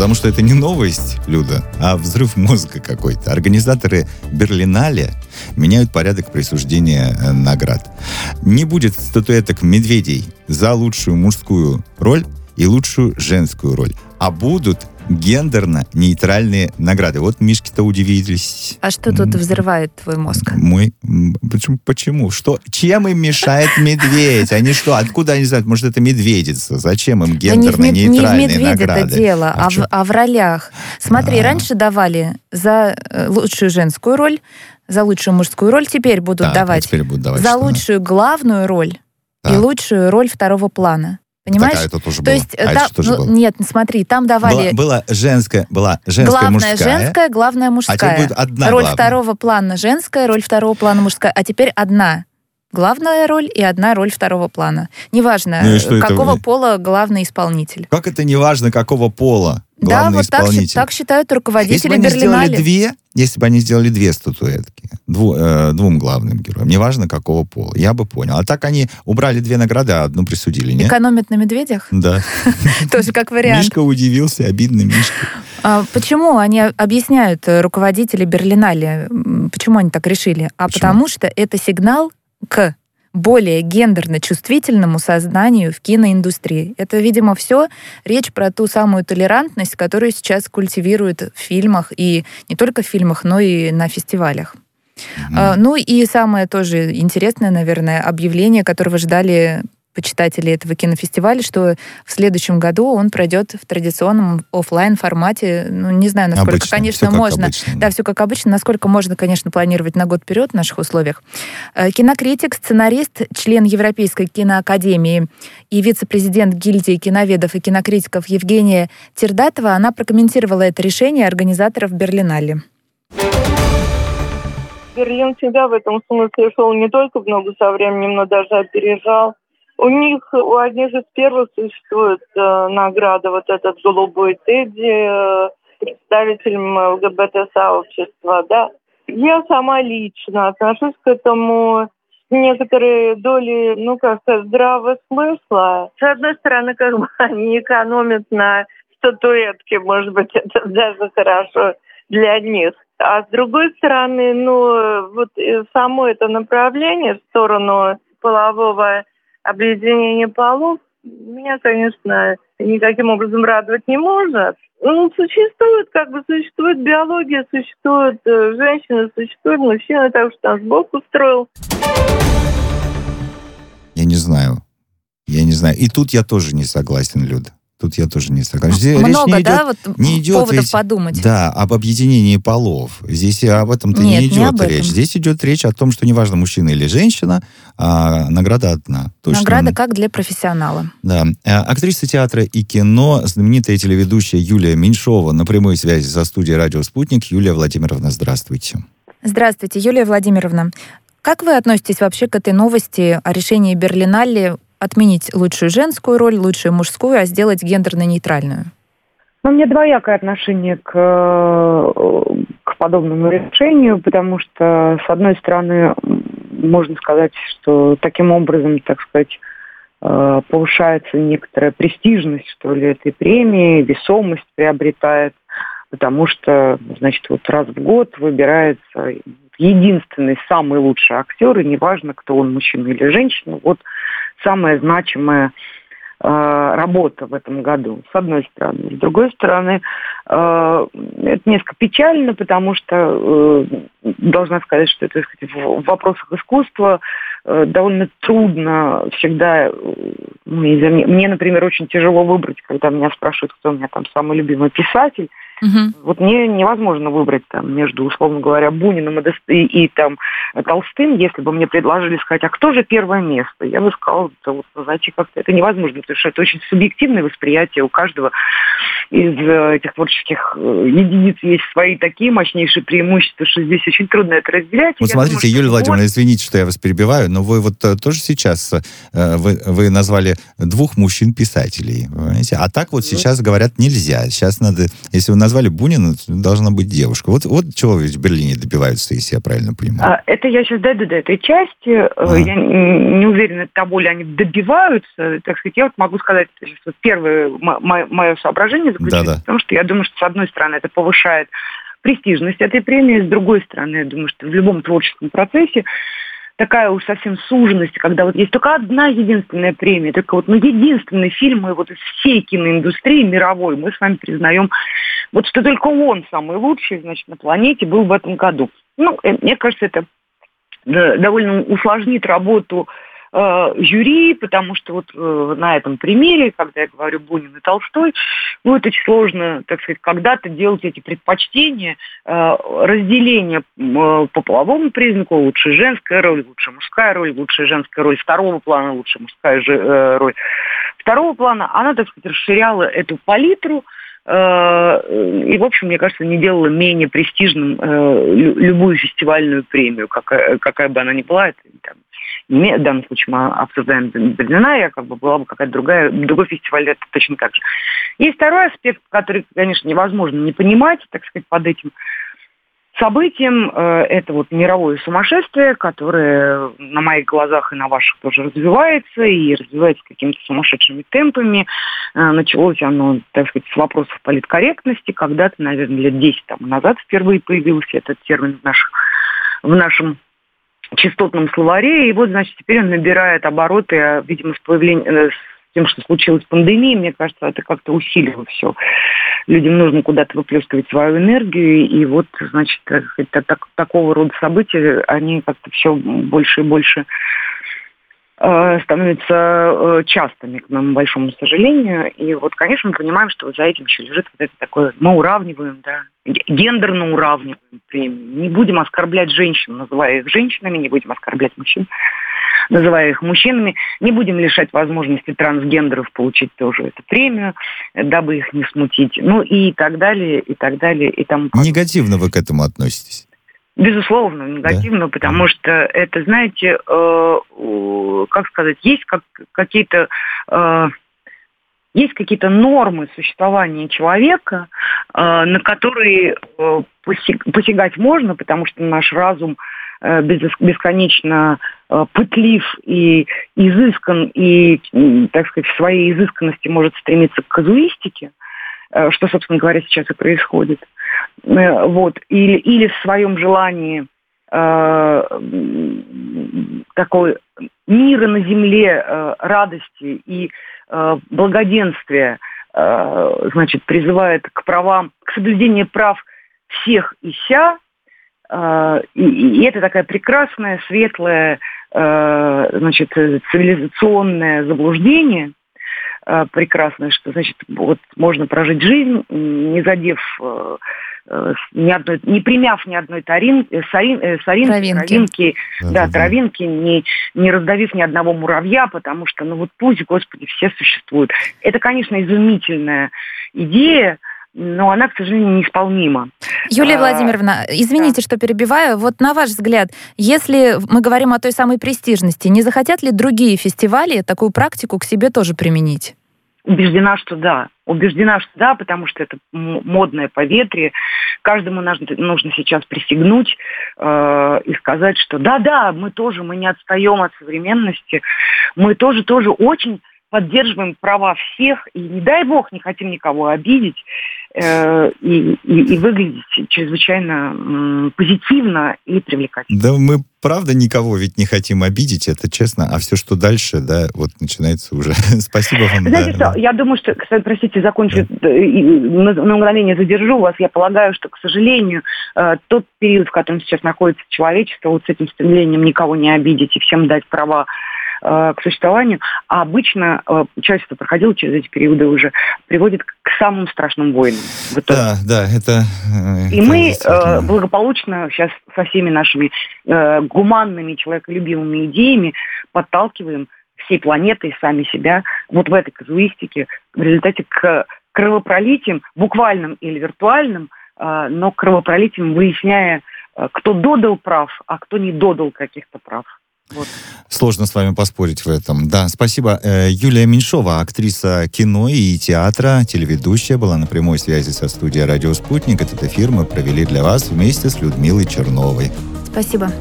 Потому что это не новость, Люда, а взрыв мозга какой-то. Организаторы Берлинале меняют порядок присуждения наград. Не будет статуэток медведей за лучшую мужскую роль и лучшую женскую роль, а будут гендерно-нейтральные награды. Вот мишки-то удивились. А что тут взрывает твой мозг? Почему? Что? Чем им мешает медведь? Они что? Откуда они знают? Может, это медведица? Зачем им гендерно-нейтральные награды? Не в медведе это дело, а в ролях. Смотри, раньше давали за лучшую женскую роль, за лучшую мужскую роль, теперь будут давать за лучшую главную роль и лучшую роль второго плана. Понимаешь? Так, а это тоже То было. есть, было? Нет, смотри, там давали... Была женская, главная мужская. Женская, главная мужская. А теперь будет одна роль главная. Второго плана женская, роль второго плана мужская. А теперь одна главная роль и одна роль второго плана. Неважно, какого пола главный исполнитель. Как это неважно, какого пола главный исполнитель? Так считают руководители Берлинале. Если бы они сделали две статуэтки двум главным героям, неважно, какого пола, я бы понял. А так они убрали две награды, а одну присудили, нет? Экономят на медведях? Да. Тоже как вариант. Мишка удивился, обидно Мишка. Почему они объясняют, руководители Берлинале, почему они так решили? Потому что это сигнал к более гендерно-чувствительному сознанию в киноиндустрии. Это, видимо, все речь про ту самую толерантность, которую сейчас культивируют в фильмах, и не только в фильмах, но и на фестивалях. Ну и самое тоже интересное, наверное, объявление, которого ждали почитатели этого кинофестиваля, что в следующем году он пройдет в традиционном офлайн формате. Ну, не знаю, насколько, обычно, конечно, можно. Обычно. Да, все как обычно. Насколько можно, конечно, планировать на год вперед в наших условиях. Кинокритик, сценарист, член Европейской киноакадемии и вице-президент гильдии киноведов и кинокритиков Евгения Тердатова, она прокомментировала это решение организаторов Берлинале. Берлин всегда в этом смысле шел не только в ногу со временем, но даже опережал. У одних из первых существует награда, вот этот голубой Тедди, представителем ЛГБТ-сообщества, да. Я сама лично отношусь к этому с некоторой долей, здравого смысла. С одной стороны, они экономят на статуэтке, может быть, это даже хорошо для них. А с другой стороны, само это направление в сторону полового объединения полов меня, конечно, никаким образом радовать не может. Существует биология, существуют женщины, существуют мужчины, так что нас Бог устроил. Я не знаю. И тут я тоже не согласен, Люда. Здесь много, не идет поводов подумать. Да, об объединении полов. Здесь об этом-то не идет речь. Здесь идет речь о том, что неважно, мужчина или женщина, а награда одна. Награда как для профессионала. Да. Актриса театра и кино, знаменитая телеведущая Юлия Меньшова на прямой связи со студией «Радио Спутник». Юлия Владимировна, здравствуйте. Здравствуйте, Юлия Владимировна. Как вы относитесь вообще к этой новости о решении Берлинале отменить лучшую женскую роль, лучшую мужскую, а сделать гендерно-нейтральную? У меня двоякое отношение к подобному решению, потому что, с одной стороны, можно сказать, что таким образом, так сказать, повышается некоторая престижность, что ли, этой премии, весомость приобретает, потому что, раз в год выбирается единственный, самый лучший актер, и неважно, кто он, мужчина или женщина, самая значимая работа в этом году, с одной стороны. С другой стороны, это несколько печально, потому что должна сказать, что это, в вопросах искусства довольно трудно всегда. Мне, например, очень тяжело выбрать, когда меня спрашивают, кто у меня там самый любимый писатель. Мне невозможно выбрать между, условно говоря, Буниным и Толстым, если бы мне предложили сказать, а кто же первое место? Я бы сказала, как-то это невозможно, потому что это очень субъективное восприятие. У каждого из этих творческих единиц есть свои такие мощнейшие преимущества, что здесь очень трудно это разделять. Смотрите, Юлия Владимировна, извините, что я вас перебиваю, но вы тоже сейчас вы назвали двух мужчин-писателей, понимаете? А так сейчас говорят нельзя. Сейчас надо, если вы назвали Бунина, должна быть девушка. Вот чего в Берлине добиваются, если я правильно понимаю. Это я сейчас дойду до этой части. Я не уверена, того ли они добиваются. Так сказать, я могу сказать, первое мое соображение заключается в том, что я думаю, что, с одной стороны, это повышает престижность этой премии, с другой стороны, я думаю, что в любом творческом процессе такая уж совсем суженность, когда вот есть только одна единственная премия, только вот единственный фильм, и вот из всей киноиндустрии мировой мы с вами признаем, вот что только он самый лучший, значит, на планете был в этом году. Мне кажется, это довольно усложнит работу жюри, потому что вот на этом примере, когда я говорю Бунин и Толстой, будет очень сложно, так сказать, когда-то делать эти предпочтения, разделение по половому признаку, лучшая женская роль, лучшая мужская роль, лучшая женская роль второго плана, лучшая мужская роль второго плана. Она, так сказать, расширяла эту палитру, и, в общем, мне кажется, не делала менее престижным любую фестивальную премию, какая бы она ни была. Это, в данном случае мы обсуждаем Берлинале, была бы какая-то другой фестиваль, это точно так же. Есть второй аспект, который, конечно, невозможно не понимать, так сказать, под этим событием. Это вот мировое сумасшествие, которое на моих глазах и на ваших тоже развивается, и развивается какими-то сумасшедшими темпами. Началось оно, так сказать, с вопросов политкорректности. Когда-то, наверное, лет 10 назад впервые появился этот термин в нашем частотном словаре. И вот, значит, теперь он набирает обороты, видимо, с тем, что случилась пандемия, мне кажется, это как-то усилило все. Людям нужно куда-то выплескивать свою энергию, и вот, значит, такого рода события, они как-то все больше и больше становятся частыми, к моему большому сожалению. И вот, конечно, мы понимаем, что за этим еще лежит вот это такое, мы уравниваем, да, гендерно уравниваем премию. Не будем оскорблять женщин, называя их женщинами, не будем оскорблять мужчин, называя их мужчинами, не будем лишать возможности трансгендеров получить тоже эту премию, дабы их не смутить, и так далее, и так далее, и тому подобное. Негативно вы к этому относитесь? Безусловно, негативно, да. Потому что это, знаете, как сказать, есть какие-то нормы существования человека, на которые посягать можно, потому что наш разум бесконечно пытлив и изыскан, и, так сказать, в своей изысканности может стремиться к казуистике, что, собственно говоря, сейчас и происходит. Вот. Или в своем желании такой мира на земле, радости и благоденствия, значит, призывает к правам, к соблюдению прав всех и вся. И это такая прекрасная, светлая, значит, цивилизационное заблуждение, прекрасное, что, значит, вот можно прожить жизнь, не задев не примяв ни одной травинки, травинки, не раздавив ни одного муравья, потому что, пусть, Господи, все существуют. Это, конечно, изумительная идея, но она, к сожалению, неисполнима. Юлия Владимировна, извините, что перебиваю. Вот на ваш взгляд, если мы говорим о той самой престижности, не захотят ли другие фестивали такую практику к себе тоже применить? Убеждена, что да, потому что это модное поветрие. Каждому нужно сейчас присягнуть и сказать, что да, мы не отстаем от современности, мы тоже очень поддерживаем права всех, и не дай бог не хотим никого обидеть, и выглядеть чрезвычайно позитивно и привлекательно. Да, мы правда никого ведь не хотим обидеть, это честно, а все, что дальше, да, вот начинается уже. Спасибо вам. Знаете что, я думаю, что, кстати, простите, закончу, на мгновение задержу вас, я полагаю, что, к сожалению, тот период, в котором сейчас находится человечество, вот с этим стремлением никого не обидеть и всем дать права к существованию, а обычно человечество проходило через эти периоды уже, приводит к самым страшным войнам. Да, это... И мы благополучно сейчас со всеми нашими гуманными, человеколюбивыми идеями подталкиваем всей планетой, сами себя, вот в этой казуистике, в результате к кровопролитиям, буквальным или виртуальным, но кровопролитиям, выясняя, кто додал прав, а кто не додал каких-то прав. Вот. Сложно с вами поспорить в этом. Да, спасибо. Юлия Меньшова, актриса кино и театра, телеведущая, была на прямой связи со студией «Радио Спутник». Этот эфир мы провели для вас вместе с Людмилой Черновой. Спасибо.